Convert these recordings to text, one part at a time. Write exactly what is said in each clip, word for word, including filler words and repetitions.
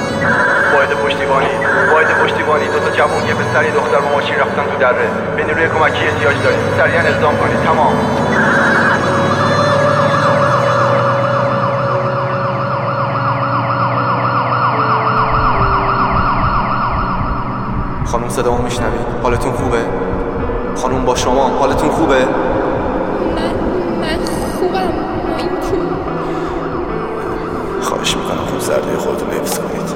واحد پشتیبانی واحد پشتیبانی دو تا جوون یه پسر یه دختر با ماشین رفتن تو دره. به نیروی کمکی احتیاج داریم. سریعا اقدام کنید. تمام. خانم صدامو میشنوید؟ حالتون خوبه؟ خانم با شما حالتون خوبه؟ من من خوبم. این کو؟ خواهش میکنم خوب زرده خودتون حفظ کنید.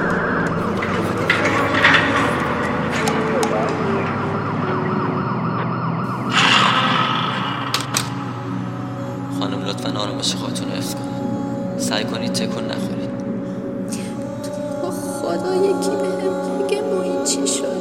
خانم لطفاً آرامش خودتون رو حفظ کنید. سعی کنید تکون نخورید. تو خدا یکی بهم بگه ما این چی شده.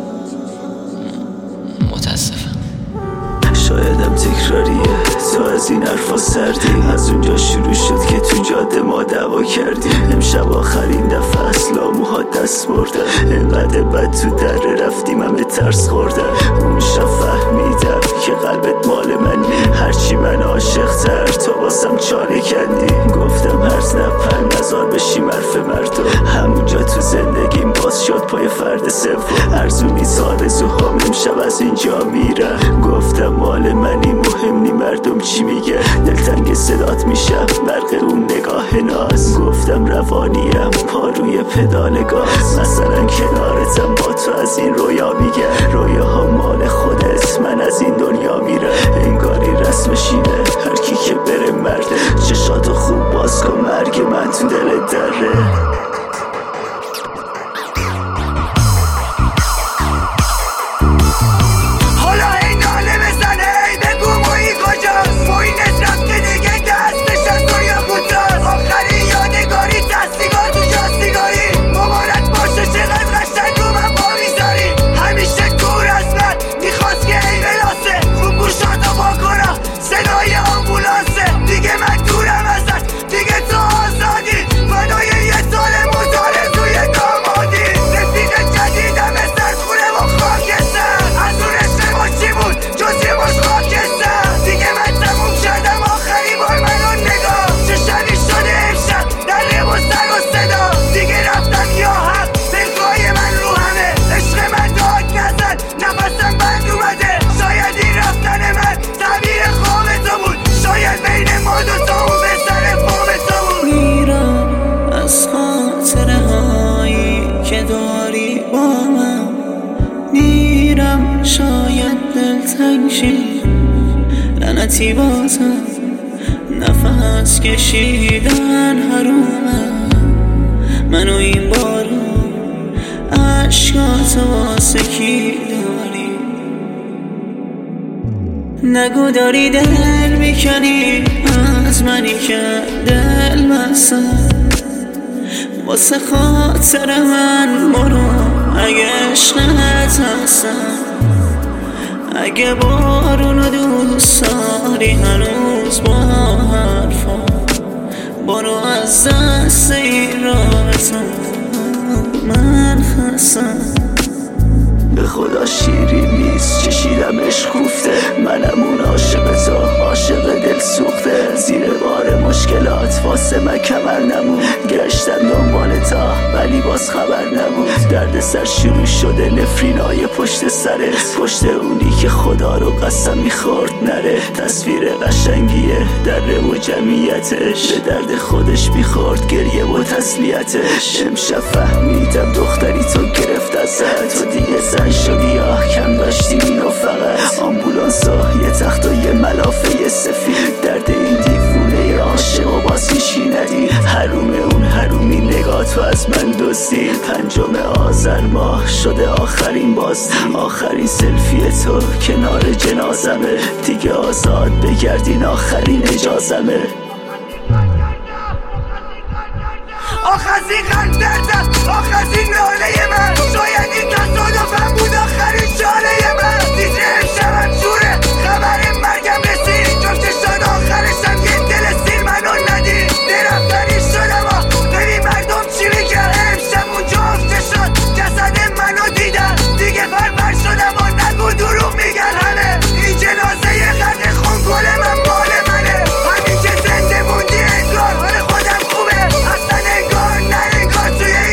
متاسفم. شایدم تکراریه، تو از این حرفا سردی. از اونجا شروع شد که تو جاده ما دعوا کردیم. امشب آخرین دفعه اصلا موها دست بردن. اینقدر بد تو دره رفتیم همه ترس خوردن. اون شب فهمیدم که قلبت مال منی. هرچی من عاشق تر تا واسم چانه کندی. گفتم هرز نپن نزار بشیم حرف مردم. همونجا تو زندگیم باز شد پای فرد سوم. ارزونی آرزوهام امشب از اینجا میرم. گفتم مال منی مهم نی مردم چی میگه. دلتنگ صدات میشم برق اون نگاه ناز. گفتم روانیم پا روی پدال گاز. مثلا کنارتم با تو از این رویا میگه. رویاها مال خودت من از این دنیا میره. انگاری رسم شینه هر کی که بره مرده. چشاتو خوب باز کن مرگ من تو دل دره. شاید دلتنگ شی لعنتی بازم نفس کشیدن حرومه. منو این بارو عشقاتو واسه کی داری. نگو داری دل میکنی از منی که دل بستم. واسه خاطر من برو اگه عشقت هستم. اگه بارونو دوست داری هنوز با حرفا. برو از دست این راحتم من خستم. به خدا شیرین نیست چشیدم عشق کوفته. منم اون عاشق تو عاشق دل سوخته. زیر بار مشکلات واسه من کمر نمون. گشتم دنبال تا ولی باز خبر نبود. درد سر شروع شده نفرینای پشت سرت. پشت اونی که خدا رو قسم میخورد نره. تصویر قشنگیه دره و جمعیتش. به درد خودش میخورد گریه و تسلیتش. امشب فهمیدم دختری تو گرفت ازت. تو دیگه زن شدی یا کم داشتی اینو فقط. آمبولانس ها یه تخت و یه ملافه سفید. درد این دیوونه عاشق و باز هیچی ندید. حروم اون حرومی نگاه تو از من دزدید. پنجم آذر ماه شده آخرین بازدید. آخرین سلفی تو کنار جنازمه. دیگه آزاد بگردین آخرین اجازمه. آخ از این قلب دردم آخ از این ناله من. شاید این تصادفم بود آخرین چاره من. دیجه امشبم جوره خبر مرگم رسید. جفت شد آخرشم یه دل سیر منو ندید. درفتنی شدم آخ ببین مردم چی میگن. امشب اونجا افته شد جسد منو دیدن. دیگه بربر شدم و نگو دروغ میگن همه. این جنازه یه خرد خون گل من مال منه. همین که زنده موندی انگار حال خودم خوبه. اصلا انگار نه انگار توی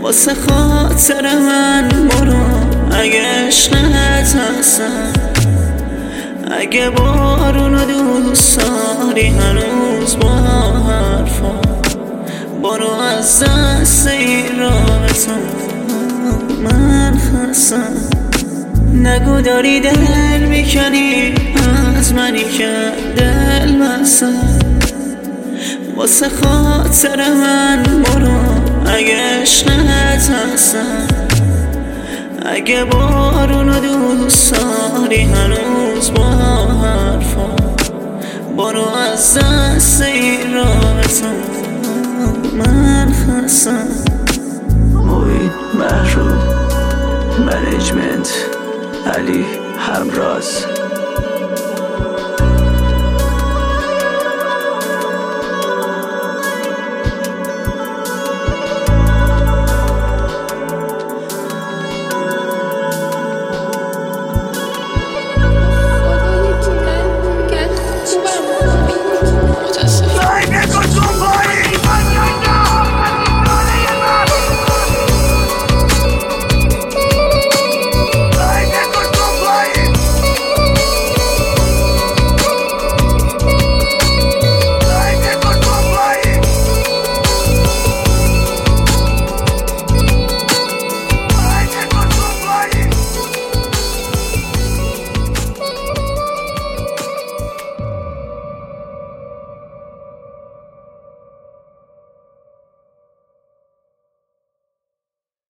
واسه خاطر من برو اگه عشقت هستم، اگه بارونو دوست داری هنوز با حرفا، برو از دست این رابطه من خستم. نگو داری دل میکنی از منی که دل بستم، واسه خاطر من برو اگه عشقت هستم، اگه بارونو دوست داری هنوز با حرفا، برو از دست این رابطه من خستم. موین محروم منیجمنت علی همراز.